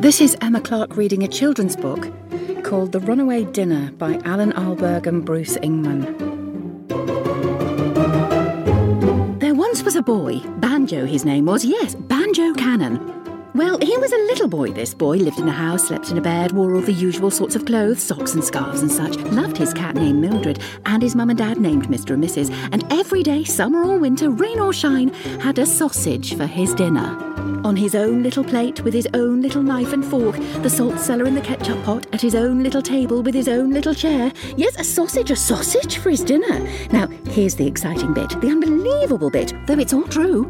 This is Emma Clark reading a children's book called The Runaway Dinner by Alan Alberg and Bruce Ingman. There once was a boy, Banjo his name was, yes, Banjo Cannon. Well, he was a little boy, this boy, lived in a house, slept in a bed, wore all the usual sorts of clothes, socks and scarves and such, loved his cat named Mildred, and his mum and dad named Mr. and Mrs., and every day, summer or winter, rain or shine, had a sausage for his dinner. On his own little plate, with his own little knife and fork, the salt cellar and the ketchup pot, at his own little table with his own little chair. Yes, a sausage for his dinner. Now, here's the exciting bit, the unbelievable bit, though it's all true.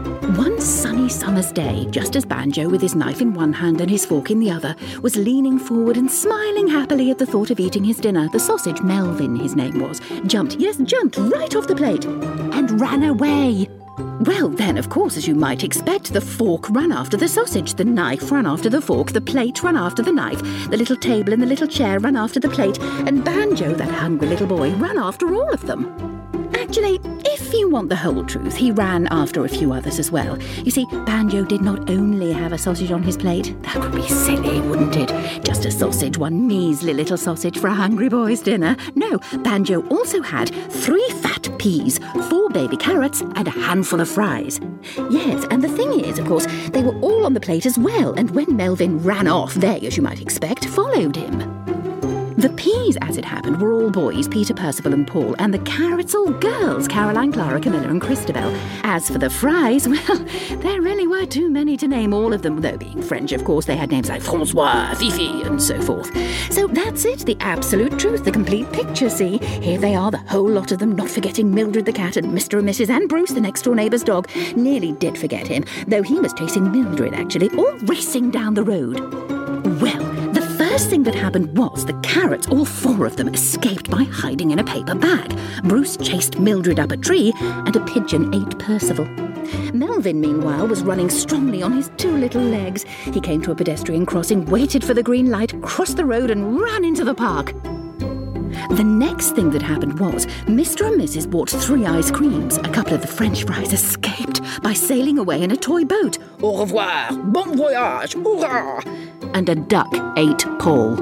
One sunny summer's day, just as Banjo, with his knife in one hand and his fork in the other, was leaning forward and smiling happily at the thought of eating his dinner, the sausage, Melvin his name was, jumped right off the plate and ran away. Well, then, of course, as you might expect, the fork ran after the sausage, the knife ran after the fork, the plate ran after the knife, the little table and the little chair ran after the plate, and Banjo, that hungry little boy, ran after all of them. Actually, if you want the whole truth, he ran after a few others as well. You see, Banjo did not only have a sausage on his plate. That would be silly, wouldn't it? Just a sausage, one measly little sausage for a hungry boy's dinner. No, Banjo also had 3 fat peas, 4 baby carrots, and a handful of fries. Yes, and the thing is, of course, they were all on the plate as well, and when Melvin ran off, they, as you might expect, followed him. The peas, as it happened, were all boys, Peter, Percival and Paul, and the carrots all girls, Caroline, Clara, Camilla and Christabel. As for the fries, well, there really were too many to name all of them, though being French, of course, they had names like François, Fifi and so forth. So that's it, the absolute truth, the complete picture, see? Here they are, the whole lot of them, not forgetting Mildred the cat and Mr. and Mrs. and Bruce, the next-door neighbour's dog. Nearly did forget him, though he was chasing Mildred, actually, all racing down the road. Well, the first thing that happened was the carrots, all 4 of them, escaped by hiding in a paper bag. Bruce chased Mildred up a tree, and a pigeon ate Percival. Melvin, meanwhile, was running strongly on his 2 little legs. He came to a pedestrian crossing, waited for the green light, crossed the road and ran into the park. The next thing that happened was Mr. and Mrs. bought 3 ice creams. A couple of the French fries escaped by sailing away in a toy boat. Au revoir, bon voyage, hurrah! And a duck ate Paul.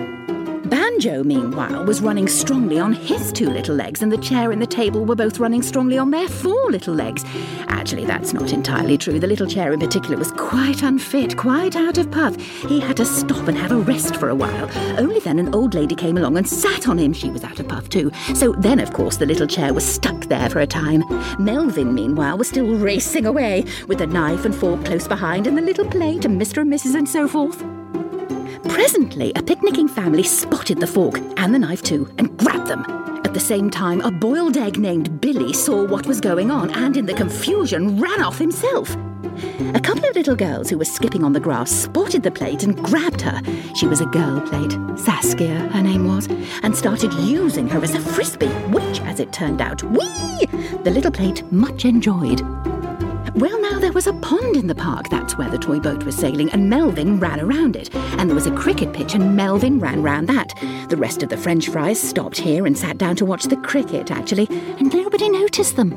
Banjo, meanwhile, was running strongly on his 2 little legs, and the chair and the table were both running strongly on their 4 little legs. Actually, that's not entirely true. The little chair in particular was quite unfit, quite out of puff. He had to stop and have a rest for a while. Only then an old lady came along and sat on him. She was out of puff too. So then, of course, the little chair was stuck there for a time. Melvin, meanwhile, was still racing away, with the knife and fork close behind, and the little plate, and Mr. and Mrs. and so forth. Presently, a picnicking family spotted the fork, and the knife too, and grabbed them. At the same time, a boiled egg named Billy saw what was going on, and in the confusion ran off himself. A couple of little girls who were skipping on the grass spotted the plate and grabbed her. She was a girl plate, Saskia her name was, and started using her as a frisbee, which, as it turned out, the little plate much enjoyed. Well, now there was a pond in the park, that's where the toy boat was sailing, and Melvin ran around it. And there was a cricket pitch, and Melvin ran round that. The rest of the French fries stopped here and sat down to watch the cricket, actually, and nobody noticed them.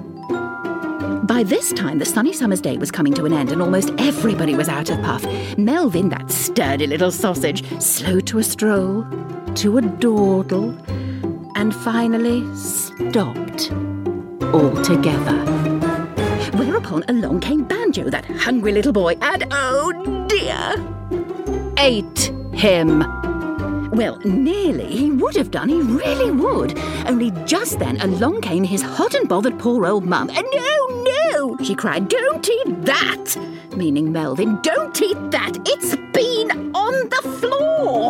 By this time, the sunny summer's day was coming to an end, and almost everybody was out of puff. Melvin, that sturdy little sausage, slowed to a stroll, to a dawdle, and finally stopped altogether. Whereupon along came Banjo, that hungry little boy, and oh dear, ate him. Well, nearly he would have done, he really would. Only just then along came his hot and bothered poor old mum. No, she cried, don't eat that, meaning Melvin, don't eat that, it's been on the floor.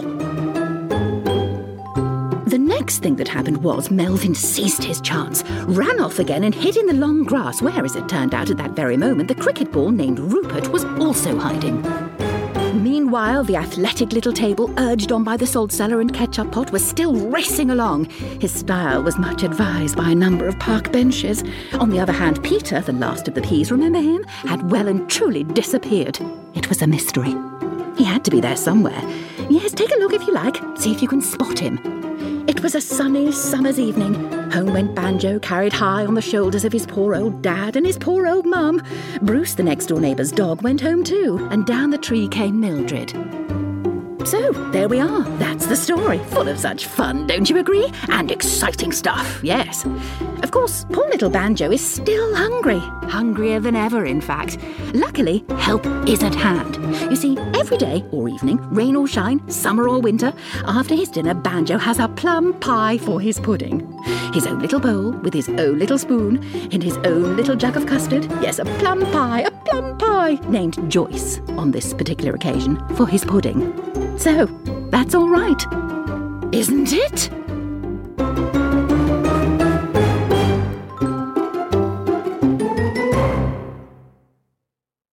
The next thing that happened was Melvin seized his chance, ran off again and hid in the long grass where, as it turned out at that very moment, the cricket ball named Rupert was also hiding. Meanwhile, the athletic little table, urged on by the salt cellar and ketchup pot, was still racing along. His style was much advised by a number of park benches. On the other hand, Peter, the last of the peas, remember him, had well and truly disappeared. It was a mystery. He had to be there somewhere. Yes, take a look if you like, see if you can spot him. It was a sunny summer's evening. Home went Banjo, carried high on the shoulders of his poor old dad and his poor old mum. Bruce, the next-door neighbour's dog, went home too, and down the tree came Mildred. So, there we are. That's the story. Full of such fun, don't you agree? And exciting stuff, yes. Of course, poor little Banjo is still hungry. Hungrier than ever, in fact. Luckily, help is at hand. You see, every day or evening, rain or shine, summer or winter, after his dinner, Banjo has a plum pie for his pudding. His own little bowl with his own little spoon and his own little jug of custard. Yes, a plum pie, named Joyce on this particular occasion for his pudding. So, that's all right, isn't it?